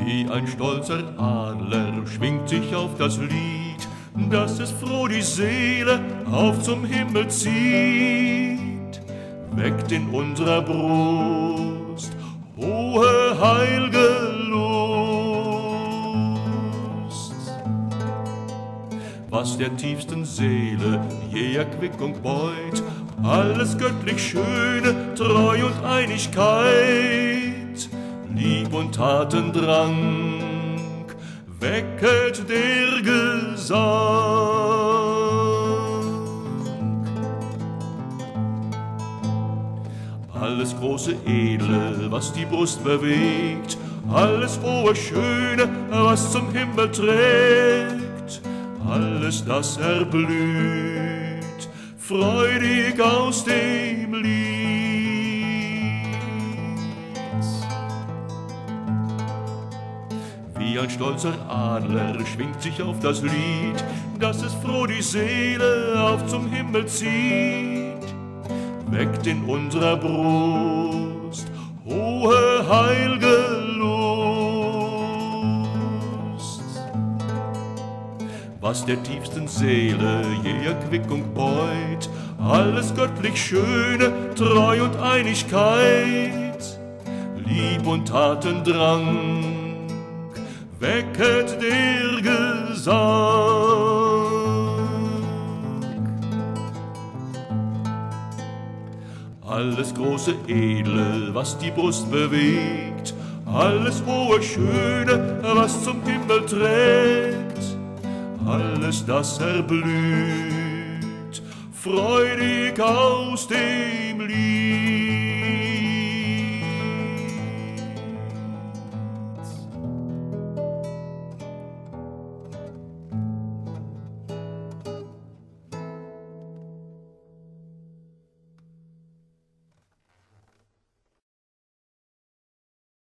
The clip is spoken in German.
Wie ein stolzer Adler schwingt sich auf das Lied, dass es froh die Seele auf zum Himmel zieht. Weckt in unserer Brust hohe heilge Lust, was der tiefsten Seele je Erquickung beut, alles göttlich Schöne, Treu und Einigkeit, Lieb und Tatendrang, wecket der Gesang. Alles große Edle, was die Brust bewegt, alles hohe Schöne, was zum Himmel trägt, alles das erblüht, freudig aus dem Lied. Wie ein stolzer Adler schwingt sich auf das Lied, dass es froh die Seele auf zum Himmel zieht. Weckt in unserer Brust hohe heilge Lust, was der tiefsten Seele je Erquickung beut, alles göttlich Schöne, Treu und Einigkeit, Lieb und Tatendrang, wecket der Gesang. Alles große Edle, was die Brust bewegt, alles hohe Schöne, was zum Himmel trägt, alles das erblüht, freudig aus dem Lied.